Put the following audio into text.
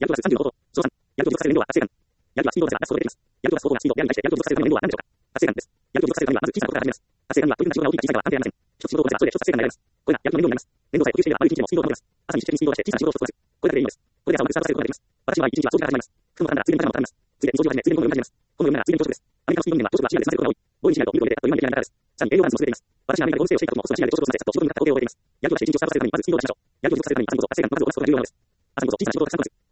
ヤルトプラス36ほど。小3。ヤルトを除化させる燃料は活性炭。ヤルトはスピードを出すが、スピードがスピードがスピードでありに対して、ヤルトを除化させる燃料は何でしょうか。活性炭です。ヤルトを除化させるためには、まず小さなことから始めます。活性炭には、プロテインが大きな小さいが安定ありません。一つ仕事をこなせば、後で一つ活性炭になります。これがヤルトの燃料になります。燃料さえ補給していれば、丸一日でもスピードを保てます。朝に一時的にスピードを出して、小さな仕事を一つこなす。これだけでいいのです。これで朝をぐっさらさせることができます。私は一日は掃除から始まります。服も畳んだら、ついでにパジャマを畳みます。ついでに掃除を始め、ついでにゴミを読み始めます。この読みならついでに朝食です。アメリカのスピード面は朝食は深夜で済ませることが多い。ボイにしないとミルクを入れて、あっという間に出来上がります。さらに栄養バランスも優れています。私がアメリカでホームステイをしていた時も、遅くまで深夜で朝食を済ませ、さっと仕事に向かった工程を終えています。ヤルトを出して一日をスタートさせるために、まずスピードを出しましょう。ヤルトを除化させるために、朝にこそ活性炭、まずお菓子を食べるようなのです。朝にこそ小さな仕事をたくさんこなす。